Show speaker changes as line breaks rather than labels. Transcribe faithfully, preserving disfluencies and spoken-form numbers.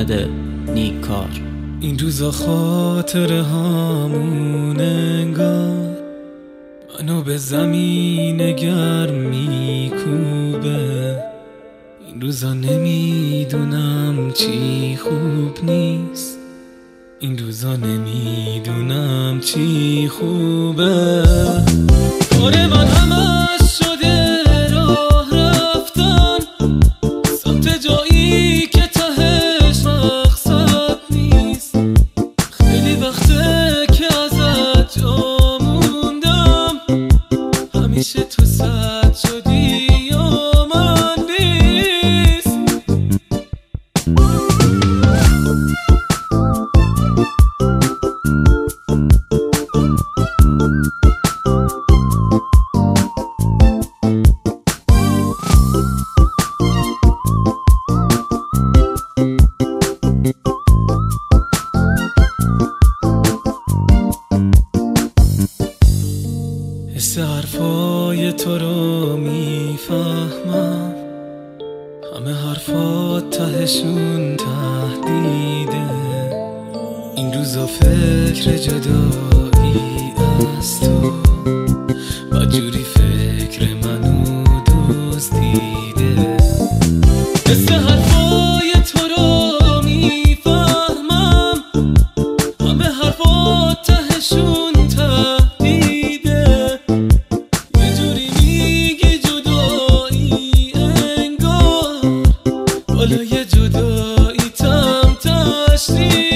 محمد نیکار.
این روزا خاطره هامون انگار منو به زمین گرم میکوبه. این روزا نمیدونم چی خوب نیست، این روزا نمیدونم چی خوبه. کار من همش شده راه رفتن سمت جایی که تهش مقصد نیست. خیلی وقته که ازت جا موندم، همیشه تو صد شدی یا من نیست. حس حرفای تو رو میفهمم، همه حرفات تهشون تهدیده. این روزا فکر جدایی از تو بدجوری فکر منو دزدیده. حس حرفای تو رو میفهمم، همه حرفات تهشون تهدیده. یه جوری میگی جدایی انگار بالای جدایی تم تشدید.